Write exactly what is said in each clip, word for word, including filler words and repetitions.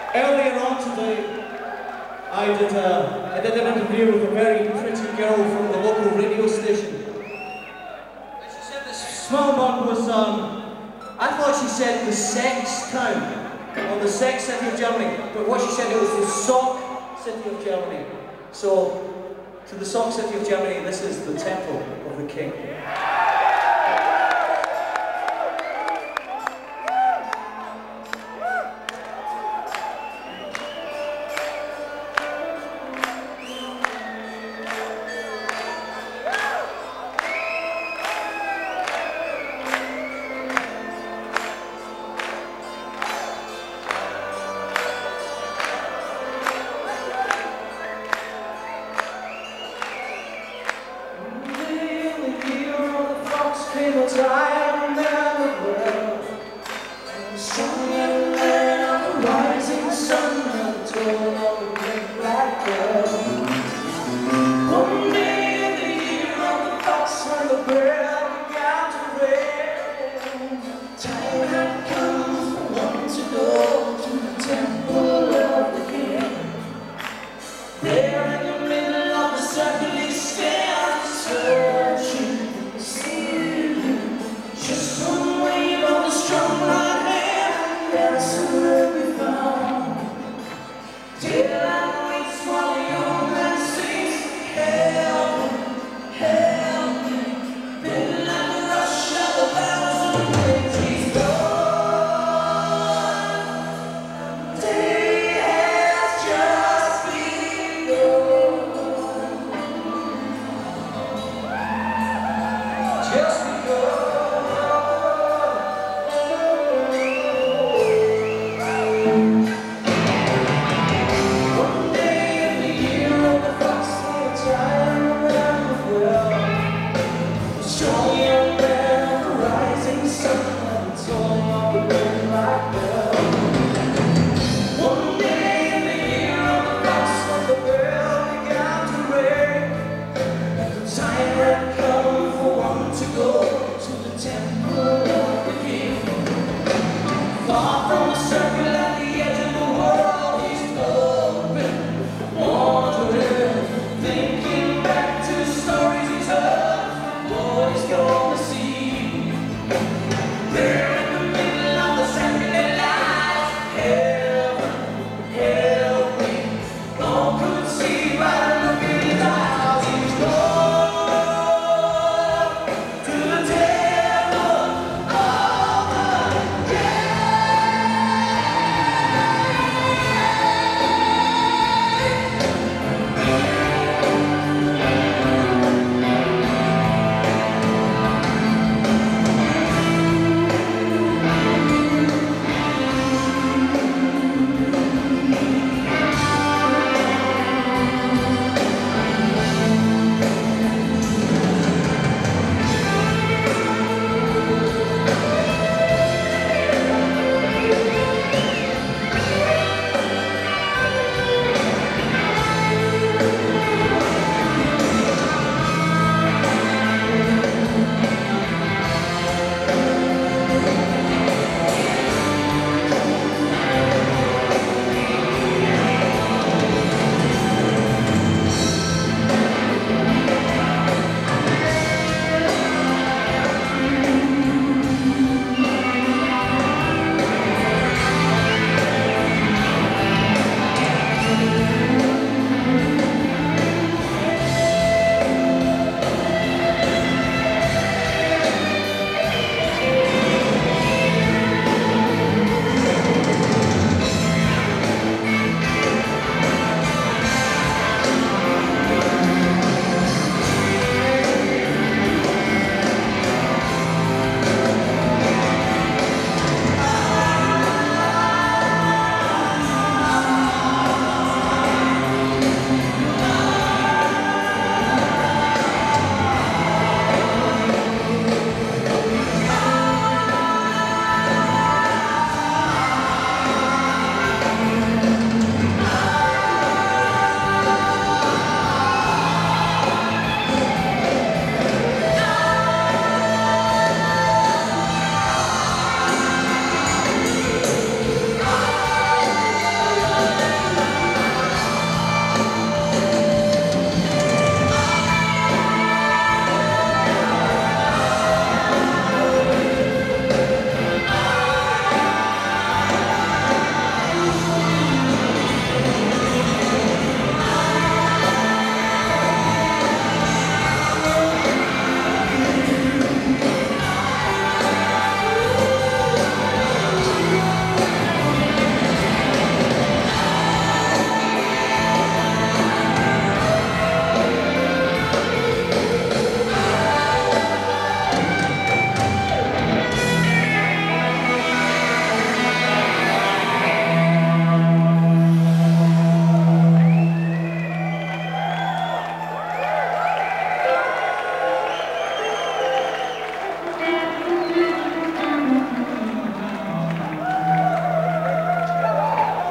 Earlier on today, I did, a, I did an interview with a very pretty girl from the local radio station. And she said this small bug was, um, I thought she said the sex town, or the sex city of Germany, but what she said it was the sock city of Germany. So, to the sock city of Germany, this is the temple of the king. Time and the world, strong young man of the rising sun, and the tone of a great black girl. One day in the year of the fox, when the bird began to rain, time had come for one to go to the temple of the king. There in the middle of the circle he stands, searching. Just one wave of the strong right hand, that's where we found. Daylight waits while the young man sings, help me, help me. Then like the rush of the thousand waves, he's gone. The day has just begun. Just begun.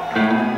Thank